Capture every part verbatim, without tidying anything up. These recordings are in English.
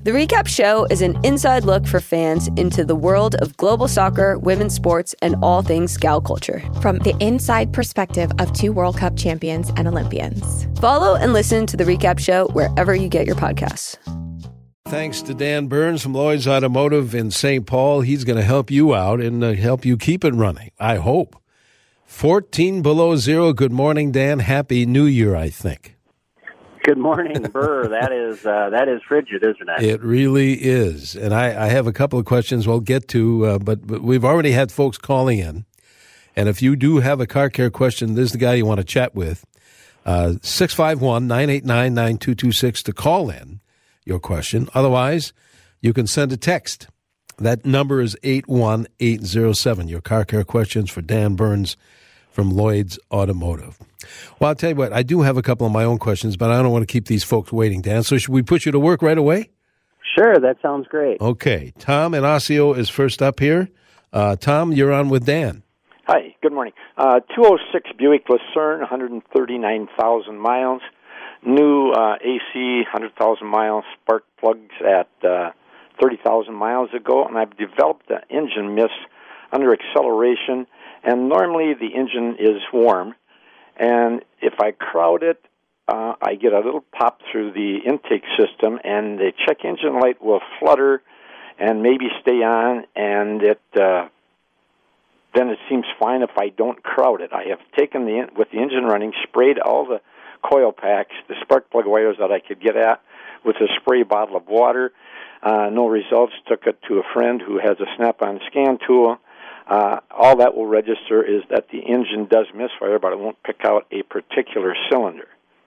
The Recap Show is an inside look for fans into the world of global soccer, women's sports, and all things gal culture. From the inside perspective of two World Cup champions and Olympians. Follow and listen to The Recap Show wherever you get your podcasts. Thanks to Dan Burns from Lloyd's Automotive in Saint Paul. He's going to help you out and uh, help you keep it running, I hope. fourteen below zero. Good morning, Dan. Happy New Year, I think. Good morning, Burr. That is uh, that is frigid, isn't it? It really is. And I, I have a couple of questions we'll get to, uh, but, but we've already had folks calling in. And if you do have a car care question, this is the guy you want to chat with. Uh, six five one, nine eight nine, nine two two six to call in your question. Otherwise, you can send a text. That number is eight one eight zero seven. Your car care questions for Dan Burns from Lloyd's Automotive. Well, I'll tell you what, I do have a couple of my own questions, but I don't want to keep these folks waiting, Dan. So should we put you to work right away? Sure, that sounds great. Okay. Tom in Osseo is first up here. Uh, Tom, you're on with Dan. Hi, good morning. Uh, two oh six Buick Lucerne, one hundred thirty-nine thousand miles. New uh, A C, one hundred thousand miles, spark plugs at uh, thirty thousand miles ago, and I've developed an engine miss under acceleration, and normally the engine is warm, and if I crowd it, uh, I get a little pop through the intake system, and the check engine light will flutter and maybe stay on, and it uh, then it seems fine if I don't crowd it. I have taken the with the engine running, sprayed all the coil packs, the spark plug wires that I could get at with a spray bottle of water. Uh, no results. Took it to a friend who has a snap-on scan tool. Uh, all that will register is that the engine does misfire, but it won't pick out a particular cylinder.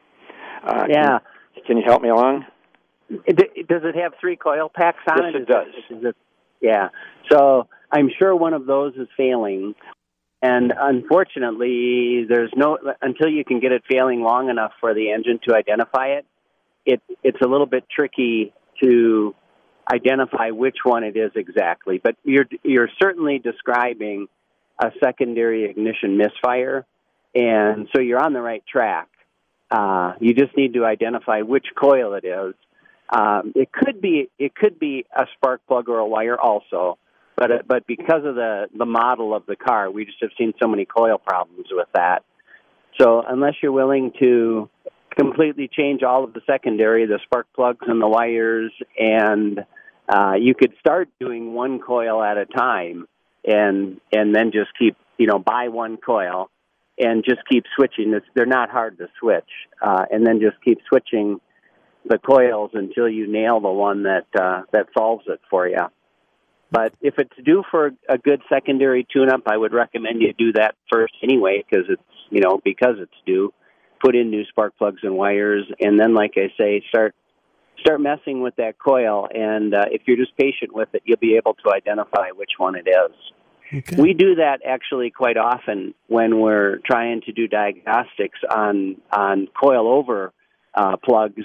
Uh, yeah. Can, can you help me along? It, does it have three coil packs on yes, it? Yes, it does. It, is it, yeah. So I'm sure one of those is failing. And unfortunately, there's no until you can get it failing long enough for the engine to identify it. It it's a little bit tricky to identify which one it is exactly. But you're you're certainly describing a secondary ignition misfire, and so you're on the right track. Uh, you just need to identify which coil it is. Um, it could be it could be a spark plug or a wire also. But but because of the, the model of the car, we just have seen so many coil problems with that. So unless you're willing to completely change all of the secondary, the spark plugs and the wires, and uh, you could start doing one coil at a time, and and then just keep, you know, buy one coil and just keep switching. It's, they're not hard to switch, uh, and then just keep switching the coils until you nail the one that uh, that solves it for you. But if it's due for a good secondary tune-up, I would recommend you do that first anyway, because it's, you know, because it's due. Put in new spark plugs and wires, and then, like I say, start start messing with that coil. And uh, if you're just patient with it, you'll be able to identify which one it is. Okay. We do that actually quite often when we're trying to do diagnostics on on coil over uh, plugs.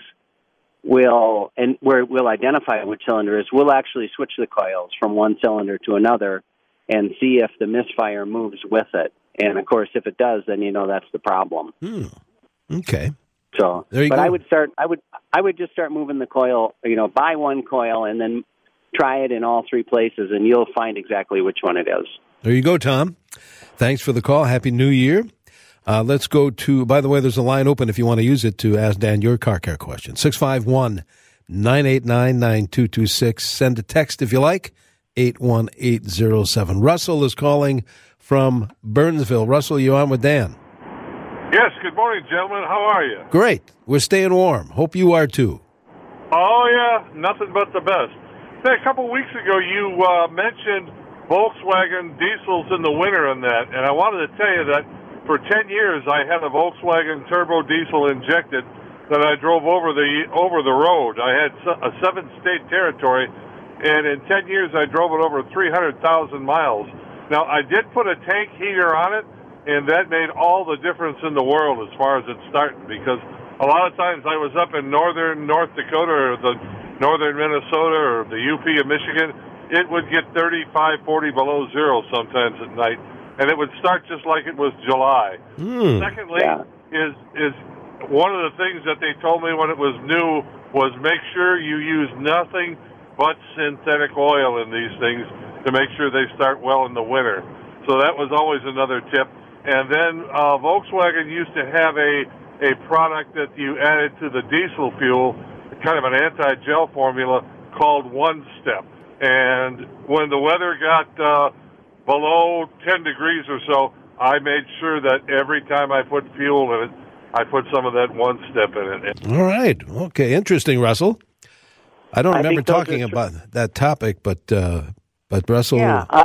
We'll and where we'll identify which cylinder is. We'll actually switch the coils from one cylinder to another and see if the misfire moves with it. And of course, if it does, then you know that's the problem. Hmm. Okay. So, there you but go. I would start. I would. I would just start moving the coil. You know, buy one coil and then try it in all three places, and you'll find exactly which one it is. There you go, Tom. Thanks for the call. Happy New Year. Uh, let's go to, by the way, there's a line open if you want to use it to ask Dan your car care question. six five one, nine eight nine, nine two two six. Send a text if you like, eight one eight zero seven. Russell is calling from Burnsville. Russell, you on with Dan? Yes, good morning, gentlemen. How are you? Great. We're staying warm. Hope you are too. Oh, yeah, nothing but the best. Hey, a couple of weeks ago, you uh, mentioned Volkswagen diesels in the winter and that, and I wanted to tell you that for ten years, I had a Volkswagen turbo diesel injected that I drove over the over the road. I had a seven-state territory, and in ten years, I drove it over three hundred thousand miles. Now, I did put a tank heater on it, and that made all the difference in the world as far as it starting, because a lot of times I was up in northern North Dakota or the northern Minnesota or the U P of Michigan. It would get thirty-five, forty below zero sometimes at night. And it would start just like it was July. Mm. Secondly, yeah. is is one of the things that they told me when it was new was make sure you use nothing but synthetic oil in these things to make sure they start well in the winter. So that was always another tip. And then uh, Volkswagen used to have a, a product that you added to the diesel fuel, kind of an anti-gel formula called One Step. And when the weather got uh, below ten degrees or so, I made sure that every time I put fuel in it, I put some of that One Step in it. All right. Okay. Interesting, Russell. I don't I remember think those talking are tr- about that topic, but uh, but Russell. Yeah, uh,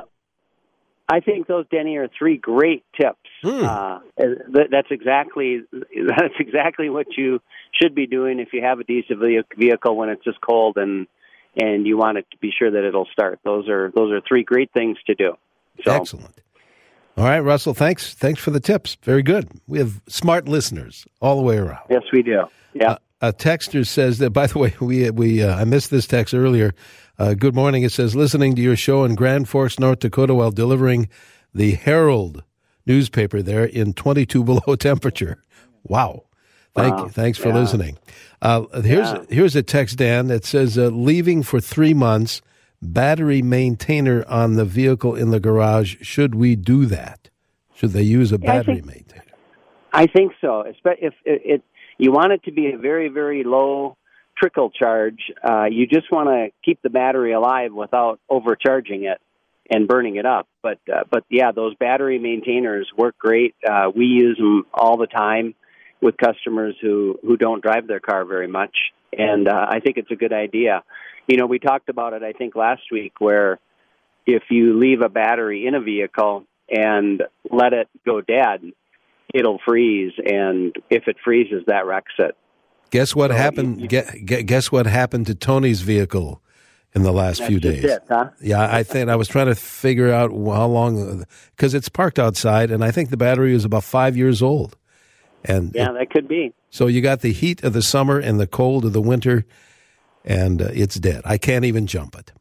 I think those, Denny, are three great tips. Hmm. Uh, th- that's exactly that's exactly what you should be doing if you have a diesel vehicle when it's just cold and and you want it to be sure that it'll start. Those are those are three great things to do. So, excellent. All right, Russell, thanks. Thanks for the tips. Very good. We have smart listeners all the way around. Yes, we do. Yeah. Uh, a texter says that, by the way, we we uh, I missed this text earlier. Uh, good morning. It says, listening to your show in Grand Forks, North Dakota while delivering the Herald newspaper there in twenty-two below temperature. Wow. Thank Wow. you. Thanks for Yeah. listening. Uh, here's, Yeah. here's a text, Dan, that says, uh, leaving for three months, battery maintainer on the vehicle in the garage. Should we do that? Should they use a Yeah, I battery think- maintainer? I think so. Espe- If it, it you want it to be a very, very low trickle charge, uh, you just want to keep the battery alive without overcharging it and burning it up. But uh, but yeah, those battery maintainers work great. Uh, we use them all the time with customers who, who don't drive their car very much, and uh, I think it's a good idea. You know, we talked about it, I think, last week, where if you leave a battery in a vehicle and let it go dead, it'll freeze, and if it freezes, that wrecks it. Guess what So happened? you- you- gue- gue- guess what happened to Tony's vehicle in the last That's few just days? it, huh? Yeah, I think I was trying to figure out how long, because it's parked outside, and I think the battery is about five years old. And Yeah, it- that could be. so you got the heat of the summer and the cold of the winter, and uh, it's dead. I can't even jump it.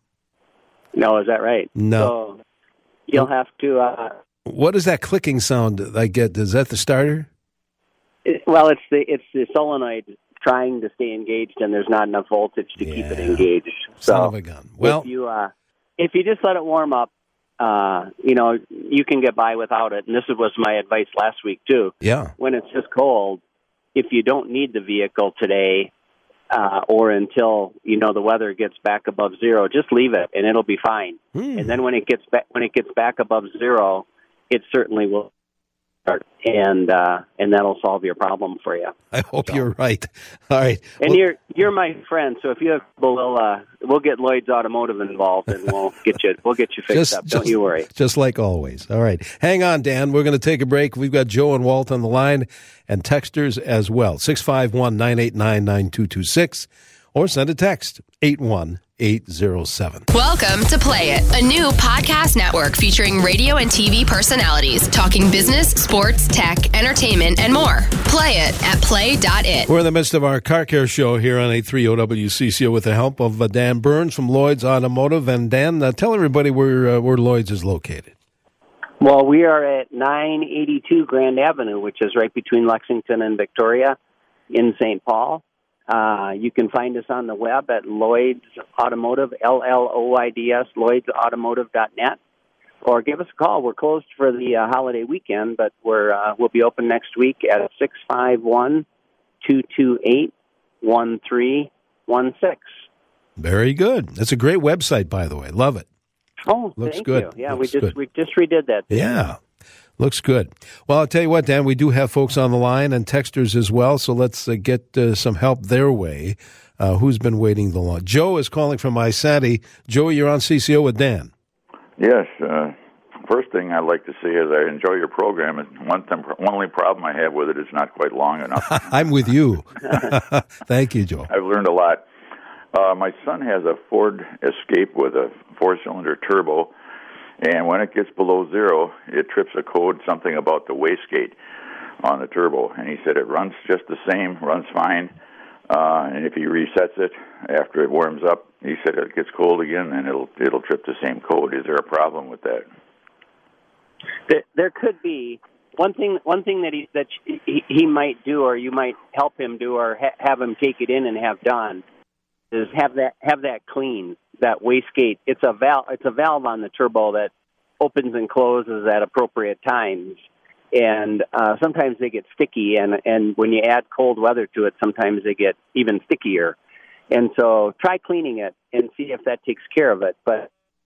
No, is that right? No. So you'll have to. Uh, What is that clicking sound I get? Is that the starter? it, well, it's the it's the solenoid trying to stay engaged, and there's not enough voltage to keep it Yeah. engaged. Son So of a gun. Well, if you uh, if you just let it warm up, uh, you know, you can get by without it. And this was my advice last week too. yeah. When it's just cold, if you don't need the vehicle today, uh, or until you know the weather gets back above zero, just leave it and it'll be fine. Hmm. And then when it gets back when it gets back above zero, it certainly will start, and uh, and that'll solve your problem for you. I hope you're right. All right. And Well, you're you're my friend, so if you have trouble, we'll uh, we'll get Lloyd's Automotive involved, and we'll get you we'll get you fixed Just- up. Don't just- you worry. Just like always. All right. Hang on, Dan. We're going to take a break. We've got Joe and Walt on the line and texters as well. six five one, nine eight nine, nine two two six or send a text eight one eight zero seven. Welcome to Play It, a new podcast network featuring radio and T V personalities talking business, sports, tech, entertainment, and more. Play it at play dot it. We're in the midst of our car care show here on eight thirty W C C O with the help of uh, Dan Burns from Lloyd's Automotive. And Dan, uh, tell everybody where uh, where Lloyd's is located. Well, we are at nine eighty-two Grand Avenue, which is right between Lexington and Victoria in Saint Paul. Uh, you can find us on the web at Lloyd's Automotive, L L O I D S, lloyds automotive dot net, or give us a call. We're closed for the uh, holiday weekend, but we're, uh, we'll be open next week at six five one, two two eight, one three one six. Very good. That's a great website, by the way. Love it. Oh, Looks thank good. you. Yeah, Looks we just good. we just redid that. Yeah. Looks good. Well, I'll tell you what, Dan, we do have folks on the line and texters as well, so let's uh, get uh, some help their way. Uh, who's been waiting the long? Joe is calling from Isanti. Joe, you're on C C O with Dan. Yes. Uh, first thing I'd like to say is I enjoy your program. And one, thing, one only problem I have with it is not quite long enough. I'm with you. Thank you, Joe. I've learned a lot. Uh, my son has a Ford Escape with a four-cylinder turbo, and when it gets below zero, it trips a code, something about the wastegate on the turbo. And he said it runs just the same, runs fine. Uh, and if he resets it after it warms up, he said it gets cold again, and it'll it'll trip the same code. Is there a problem with that? There, there could be. one thing one thing that he that he, he might do, or you might help him do, or ha- have him take it in and have done, is have that have that clean, that wastegate. It's a valve. It's a valve on the turbo that opens and closes at appropriate times, and uh, sometimes they get sticky, and and when you add cold weather to it, sometimes they get even stickier. And so try cleaning it and see if that takes care of it. But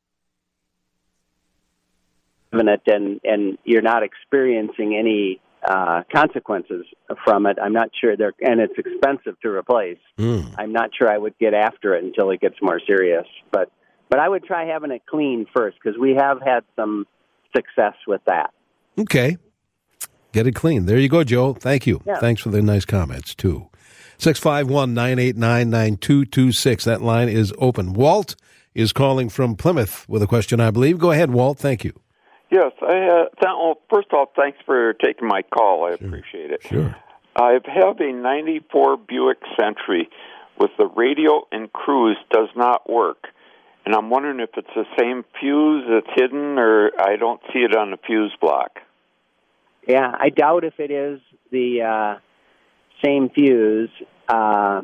it and and you're not experiencing any uh, consequences from it, I'm not sure they're, and it's expensive to replace. Mm. I'm not sure I would get after it until it gets more serious. But but I would try having it clean first, because we have had some success with that. Okay. Get it clean. There you go, Joe. Thank you. Yeah. Thanks for the nice comments, too. six five one, nine eight nine, nine two two six. That line is open. Walt is calling from Plymouth with a question, I believe. Go ahead, Walt. Thank you. Yes. I, uh, th- well, first off, thanks for taking my call. I sure. appreciate it. Sure. I have a ninety-four Buick Century with the radio and cruise does not work. And I'm wondering if it's the same fuse that's hidden, or I don't see it on the fuse block. Yeah, I doubt if it is the uh, same fuse. Uh,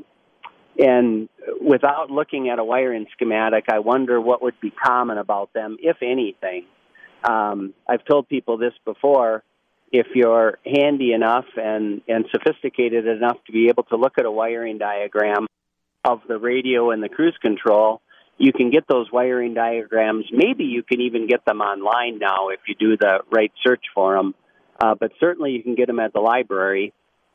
and without looking at a wiring schematic, I wonder what would be common about them, if anything. Um, I've told people this before. If you're handy enough and, and sophisticated enough to be able to look at a wiring diagram of the radio and the cruise control, you can get those wiring diagrams. Maybe you can even get them online now if you do the right search for them. Uh, but certainly you can get them at the library.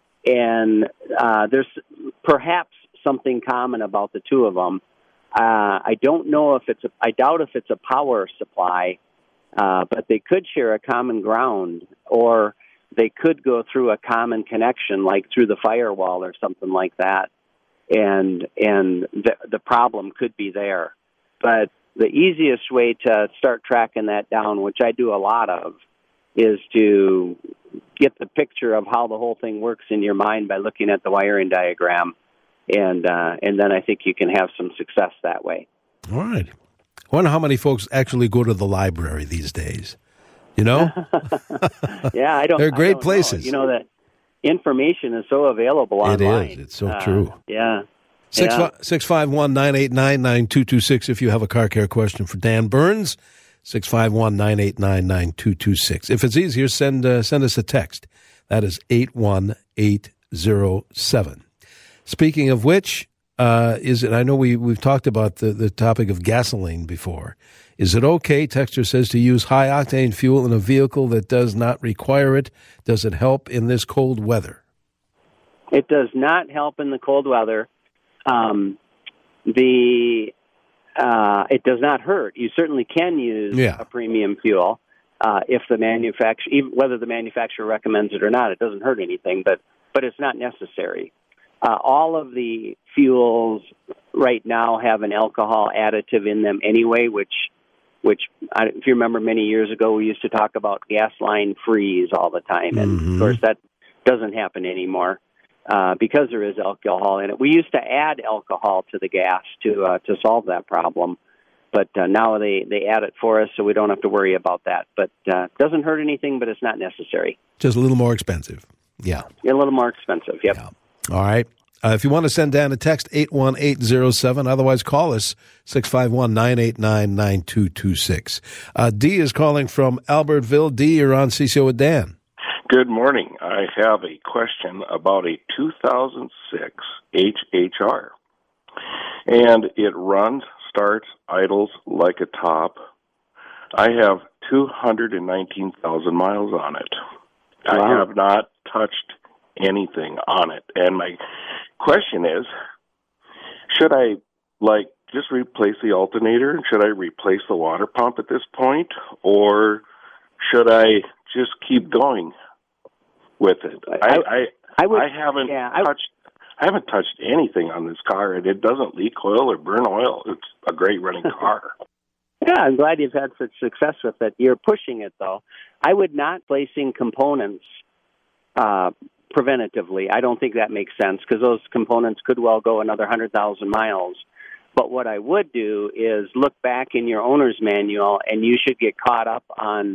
And uh, there's perhaps something common about the two of them. Uh, I don't know if it's a, I doubt if it's a power supply, uh, but they could share a common ground, or they could go through a common connection, like through the firewall or something like that. And and the, the problem could be there. But the easiest way to start tracking that down, which I do a lot of, is to get the picture of how the whole thing works in your mind by looking at the wiring diagram. And uh, and then I think you can have some success that way. All right. I wonder how many folks actually go to the library these days. You know? Yeah, I don't They're great I don't places. Know. You know, that information is so available online. It is. It's so uh, true. Yeah. Six yeah. five, six five one, nine eight nine, nine two two six if you have a car care question for Dan Burns. six five one, nine eight nine, nine two two six. If it's easier, send uh, send us a text. That is eight one eight zero seven. Speaking of which, uh, is it? I know we, we've talked about the, the topic of gasoline before. Is it okay, Texter says, to use high-octane fuel in a vehicle that does not require it? Does it help in this cold weather? It does not help in the cold weather. Um, the uh, it does not hurt. You certainly can use yeah. a premium fuel uh, if the manufacturer, even whether the manufacturer recommends it or not. It doesn't hurt anything, but but it's not necessary. Uh, all of the fuels right now have an alcohol additive in them anyway, which which I, if you remember many years ago, we used to talk about gas line freeze all the time, and mm-hmm. of course that doesn't happen anymore. Uh, because there is alcohol in it. We used to add alcohol to the gas to uh, to solve that problem, but uh, now they, they add it for us, so we don't have to worry about that. But uh, it doesn't hurt anything, but it's not necessary. Just a little more expensive. Yeah. A little more expensive, yep. Yeah. All right. Uh, if you want to send Dan a text, eight one eight zero seven. Otherwise, call us, six five one, nine eight nine, nine two two six. Uh, D is calling from Albertville. D, you're on C C O with Dan. Good morning. I have a question about a two thousand six H H R. And it runs, starts, idles like a top. I have two hundred nineteen thousand miles on it. Wow. I have not touched anything on it. And my question is, should I, like, just replace the alternator? Should I replace the water pump at this point? Or should I just keep going with it? I I, I, would, I haven't yeah, I, touched I haven't touched anything on this car, and it doesn't leak oil or burn oil. It's a great running car. Yeah, I'm glad you've had such success with it. You're pushing it, though. I would not placing components uh, preventatively. I don't think that makes sense, because those components could well go another one hundred thousand miles. But what I would do is look back in your owner's manual, and you should get caught up on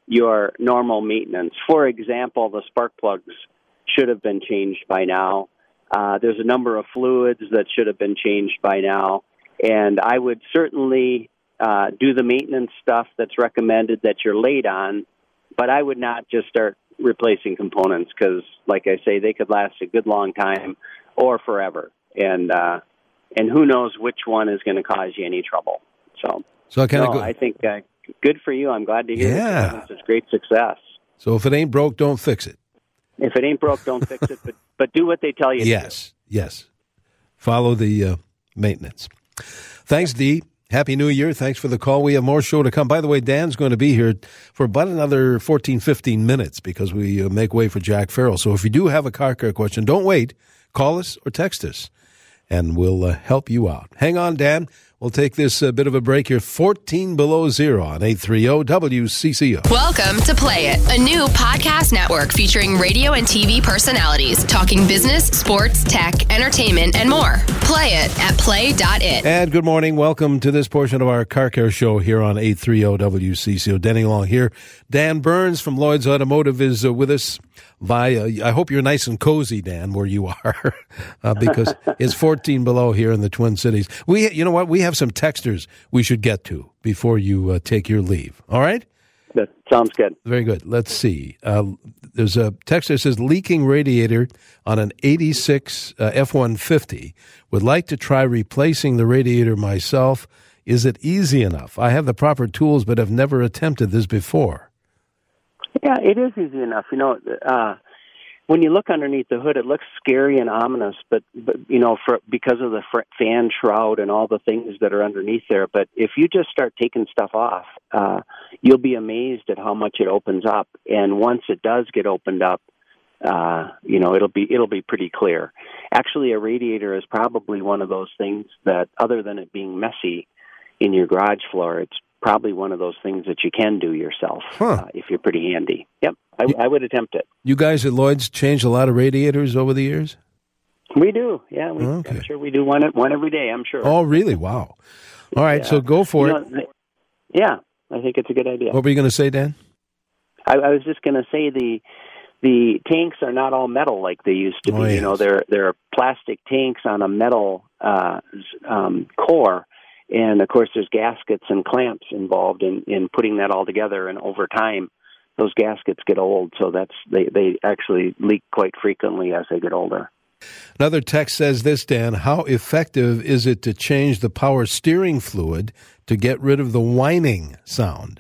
your normal maintenance. For example, the spark plugs should have been changed by now. Uh, there's a number of fluids that should have been changed by now. And I would certainly uh, do the maintenance stuff that's recommended that you're late on, but I would not just start replacing components because, like I say, they could last a good long time or forever. And uh, and who knows which one is going to cause you any trouble. So, so I, no, go- I think uh, good for you. I'm glad to hear yeah. it. It's great success. So if it ain't broke, don't fix it. If it ain't broke, don't fix it, but, but do what they tell you yes, to do. Yes, follow the uh, maintenance. Thanks, Dee. Happy New Year. Thanks for the call. We have more show to come. By the way, Dan's going to be here for about another fourteen, fifteen minutes because we uh, make way for Jack Farrell. So if you do have a car care question, don't wait. Call us or text us, and we'll uh, help you out. Hang on, Dan. We'll take this uh, bit of a break here. fourteen below zero on eight thirty W C C O. Welcome to Play It, a new podcast network featuring radio and T V personalities talking business, sports, tech, entertainment, and more. Play it at play dot it. And good morning. Welcome to this portion of our car care show here on eight thirty W C C O. Denny Long here. Dan Burns from Lloyd's Automotive is uh, with us via, I hope you're nice and cozy, Dan, where you are, uh, because it's fourteen below here in the Twin Cities. We, you know what? We have some texters we should get to before you uh, take your leave. All right? That sounds good. Very good. Let's see. Uh, there's a texter that says, leaking radiator on an eighty-six uh, F one fifty. Would like to try replacing the radiator myself. Is it easy enough? I have the proper tools, but have never attempted this before. Yeah, it is easy enough. You know, uh, when you look underneath the hood, it looks scary and ominous, but, but you know, for because of the fan shroud and all the things that are underneath there. But if you just start taking stuff off, uh, you'll be amazed at how much it opens up. And once it does get opened up, uh, you know, it'll be it'll be pretty clear. Actually, a radiator is probably one of those things that, other than it being messy in your garage floor, it's probably one of those things that you can do yourself huh. uh, if you're pretty handy. Yep, I, I would attempt it. You guys at Lloyd's changed a lot of radiators over the years? We do, yeah. We, okay. I'm sure we do one one every day, I'm sure. Oh, really? Wow. All right, yeah. So go for you it. Know, yeah, I think it's a good idea. What were you going to say, Dan? I, I was just going to say the the tanks are not all metal like they used to be. Oh, yes. You know, they're, they're plastic tanks on a metal uh, um, core. And, of course, there's gaskets and clamps involved in, in putting that all together. And over time, those gaskets get old. So that's they, they actually leak quite frequently as they get older. Another text says this, Dan. How effective is it to change the power steering fluid to get rid of the whining sound?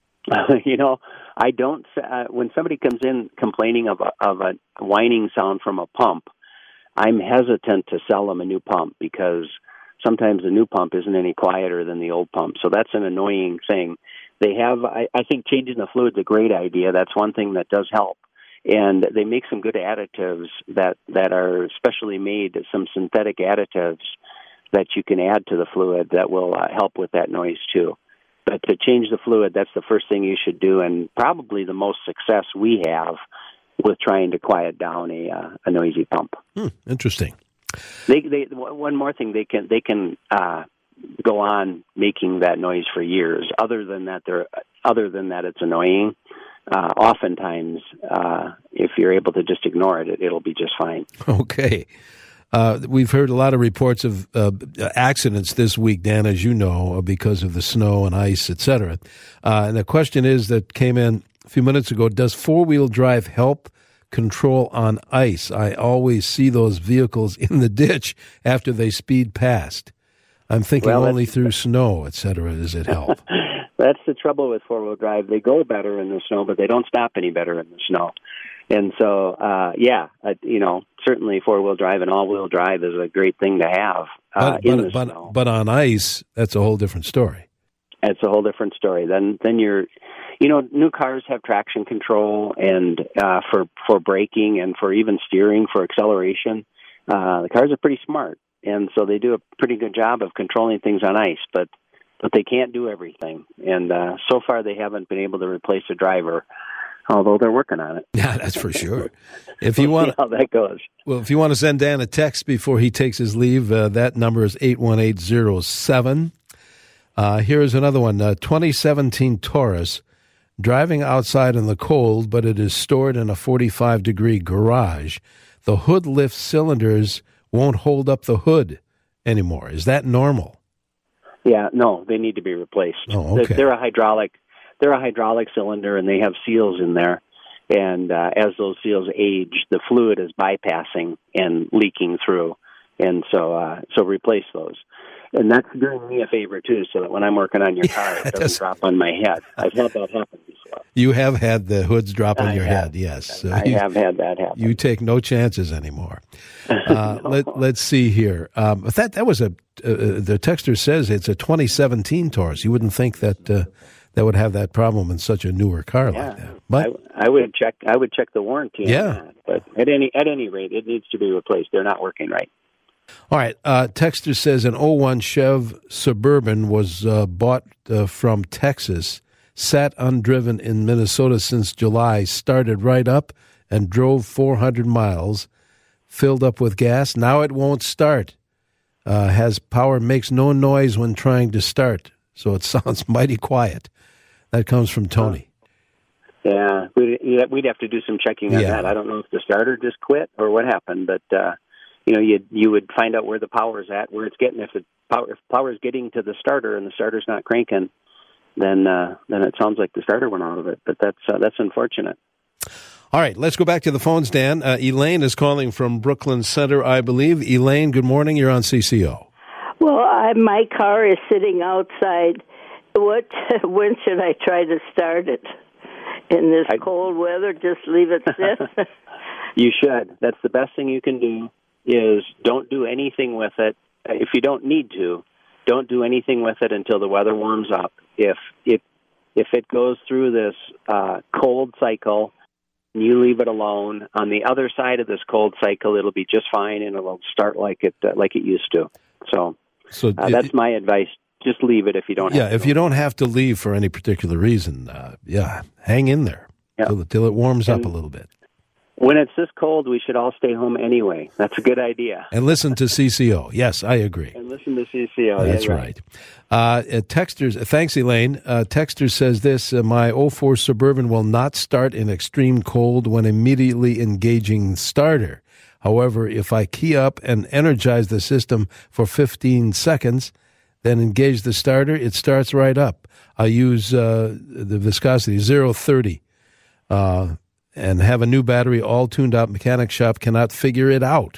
you know, I don't uh, – when somebody comes in complaining of a, of a whining sound from a pump, I'm hesitant to sell them a new pump because – sometimes the new pump isn't any quieter than the old pump. So that's an annoying thing. They have, I, I think changing the fluid's a great idea. That's one thing that does help. And they make some good additives that, that are specially made, some synthetic additives that you can add to the fluid that will uh, help with that noise too. But to change the fluid, that's the first thing you should do, and probably the most success we have with trying to quiet down a, uh, a noisy pump. Hmm, interesting. They, they, one more thing, they can they can uh, go on making that noise for years. Other than that, they're other than that, it's annoying. Uh, oftentimes, uh, if you're able to just ignore it, it it'll be just fine. Okay, uh, we've heard a lot of reports of uh, accidents this week, Dan, as you know, because of the snow and ice, et cetera. Uh, and the question is that came in a few minutes ago: does four wheel drive help control on ice? I always see those vehicles in the ditch after they speed past. I'm thinking well, only through snow, et cetera, does it help? That's the trouble with four-wheel drive. They go better in the snow, but they don't stop any better in the snow. And so, uh, yeah, uh, you know, certainly four-wheel drive and all-wheel drive is a great thing to have uh, but, in but, the but, snow. But on ice, that's a whole different story. It's a whole different story. Then, then you're, you know, new cars have traction control and uh, for for braking and for even steering, for acceleration. Uh, the cars are pretty smart, and so they do a pretty good job of controlling things on ice. But but they can't do everything, and uh, so far they haven't been able to replace a driver. Although they're working on it. Yeah, that's for sure. If you want, see how that goes. Well, if you want to send Dan a text before he takes his leave, uh, that number is eight one eight zero seven. Uh, here is another one, uh, twenty seventeen Taurus, driving outside in the cold, but it is stored in a forty-five degree garage. The hood lift cylinders won't hold up the hood anymore. Is that normal? Yeah, no, they need to be replaced. Oh, okay. They're a hydraulic, they're a hydraulic cylinder, and they have seals in there. And uh, as those seals age, the fluid is bypassing and leaking through, and so uh, so replace those. And that's doing me a favor too, so that when I'm working on your car, it doesn't drop on my head. I've had that happen before. You have had the hoods drop on I your have. head, yes. So I you, have had that happen. You take no chances anymore. Uh, No. let, let's see here. Um, that that was a uh, the texter says it's a twenty seventeen Taurus. You wouldn't think that uh, that would have that problem in such a newer car Yeah. like that. But I, I would check. I would check the warranty. Yeah. On that. But at any at any rate, it needs to be replaced. They're not working right. all right, uh, texter says an oh one Chev Suburban was uh, bought uh, from Texas, sat undriven in Minnesota since July, started right up and drove four hundred miles, filled up with gas. Now it won't start. Uh, has power, makes no noise when trying to start, so it sounds mighty quiet. That comes from Tony. Yeah, we'd, yeah, we'd have to do some checking on Yeah. that. I don't know if the starter just quit or what happened, but uh, you know, you you would find out where the power's at, where it's getting. If the power if power's getting to the starter and the starter's not cranking, then uh, then it sounds like the starter went out of it. But that's uh, that's unfortunate. All right, let's go back to the phones, Dan. Uh, Elaine is calling from Brooklyn Center, I believe. Elaine, good morning. You're on C C O. Well, I, my car is sitting outside. What? When should I try to start it? In this I, cold weather, just leave it sit? You should. That's the best thing you can do, is don't do anything with it. If you don't need to, don't do anything with it until the weather warms up. If it, if it goes through this uh, cold cycle, you leave it alone. On the other side of this cold cycle, it'll be just fine, and it'll start like it uh, like it used to. So, So uh, that's my advice. Just leave it if you don't Yeah, have to. if you don't have to leave for any particular reason, uh, yeah, hang in there Yeah. till, till it warms up And- a little bit. When it's this cold, we should all stay home anyway. That's a good idea. And listen to C C O. Yes, I agree. And listen to C C O. That's yeah, right. Uh, uh, Texters, thanks, Elaine. Uh, Texter says this, uh, my oh four Suburban will not start in extreme cold when immediately engaging starter. However, if I key up and energize the system for fifteen seconds, then engage the starter, it starts right up. I use uh, the viscosity zero thirty uh, and have a new battery all tuned out. Mechanic shop cannot figure it out.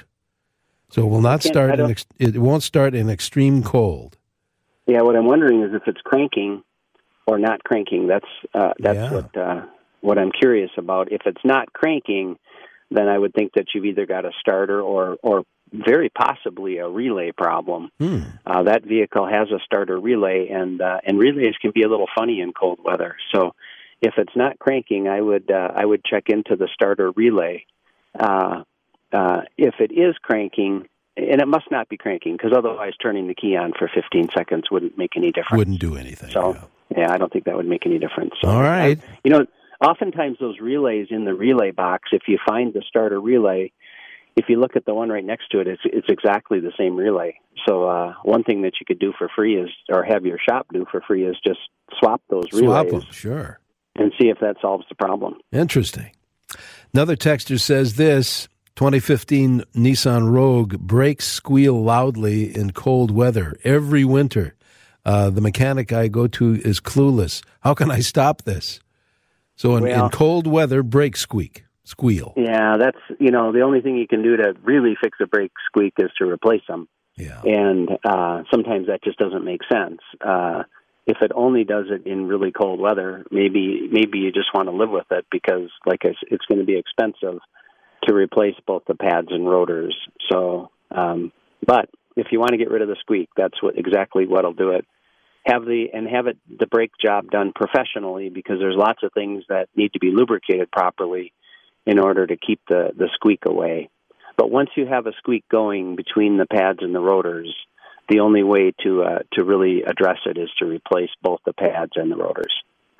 So it will not can't- start I in don't- ex- it won't start in extreme cold. Yeah, what I'm wondering is if it's cranking or not cranking. That's uh, that's Yeah. what uh, what I'm curious about. If it's not cranking, then I would think that you've either got a starter or or very possibly a relay problem. Hmm. Uh, that vehicle has a starter relay, and uh, and relays can be a little funny in cold weather. So if it's not cranking, I would uh, I would check into the starter relay. Uh, uh, if it is cranking, and it must not be cranking, because otherwise turning the key on for fifteen seconds wouldn't make any difference. Wouldn't do anything. So yeah, yeah I don't think that would make any difference. So, All right. uh, you know, oftentimes those relays in the relay box, if you find the starter relay, if you look at the one right next to it, it's it's exactly the same relay. So uh, one thing that you could do for free is, or have your shop do for free, is just swap those Swap relays them, sure. and see if that solves the problem. Interesting. Another texter says this, twenty fifteen Nissan Rogue brakes squeal loudly in cold weather every winter. Uh, the mechanic I go to is clueless. How can I stop this? So in, Well- in cold weather, brakes squeak, squeal. Yeah, that's, you know, the only thing you can do to really fix a brake squeak is to replace them. Yeah. And uh, sometimes that just doesn't make sense. Uh, if it only does it in really cold weather, maybe maybe you just want to live with it because, like I s it's going to be expensive to replace both the pads and rotors. So, um, but if you want to get rid of the squeak, that's what exactly what'll do it. Have the and have it the brake job done professionally, because there's lots of things that need to be lubricated properly in order to keep the, the squeak away. But once you have a squeak going between the pads and the rotors, the only way to uh, to really address it is to replace both the pads and the rotors.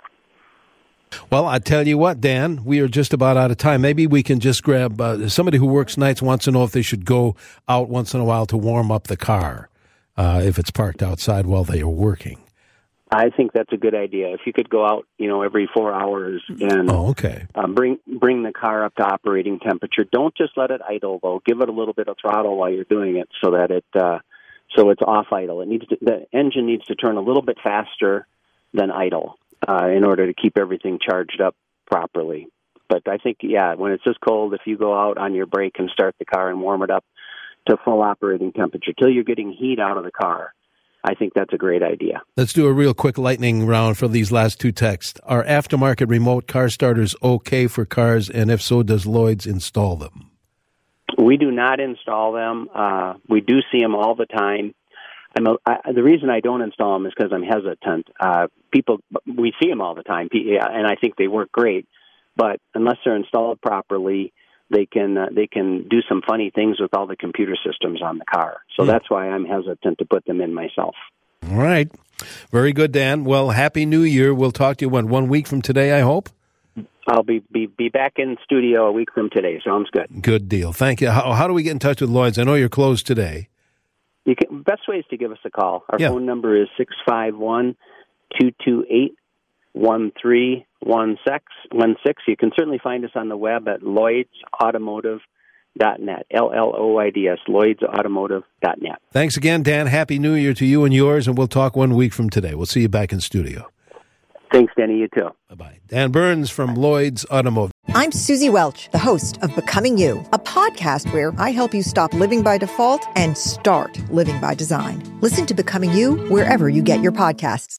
Well, I tell you what, Dan, we are just about out of time. Maybe we can just grab uh, somebody who works nights wants to know if they should go out once in a while to warm up the car uh, if it's parked outside while they are working. I think that's a good idea. If you could go out, you know, every four hours and oh, okay. uh, bring bring the car up to operating temperature. Don't just let it idle, though. Give it a little bit of throttle while you're doing it, so that it uh, so it's off idle. It needs to, the engine needs to turn a little bit faster than idle uh, in order to keep everything charged up properly. But I think, yeah, when it's this cold, if you go out on your break and start the car and warm it up to full operating temperature till you're getting heat out of the car, I think that's a great idea. Let's do a real quick lightning round for these last two texts. Are aftermarket remote car starters okay for cars, and if so, does Lloyd's install them? We do not install them. Uh, we do see them all the time. I'm a, I, the reason I don't install them is because I'm hesitant. Uh, people, we see them all the time, and I think they work great. But unless they're installed properly, they can uh, they can do some funny things with all the computer systems on the car. So yeah. that's why I'm hesitant to put them in myself. All right. Very good, Dan. Well, Happy New Year. We'll talk to you, what, one week from today, I hope? I'll be, be, be back in studio a week from today. Sounds good. Good deal. Thank you. How, how do we get in touch with Lloyd's? I know you're closed today. You can, best way is to give us a call. Our yeah. phone number is six five one, two two eight, one three one six. You can certainly find us on the web at lloyds automotive dot net. L L O Y D S, lloyds automotive dot net. Thanks again, Dan. Happy New Year to you and yours, and we'll talk one week from today. We'll see you back in studio. Thanks, Danny. You too. Bye-bye. Dan Burns from Lloyd's Automotive. I'm Susie Welch, the host of Becoming You, a podcast where I help you stop living by default and start living by design. Listen to Becoming You wherever you get your podcasts.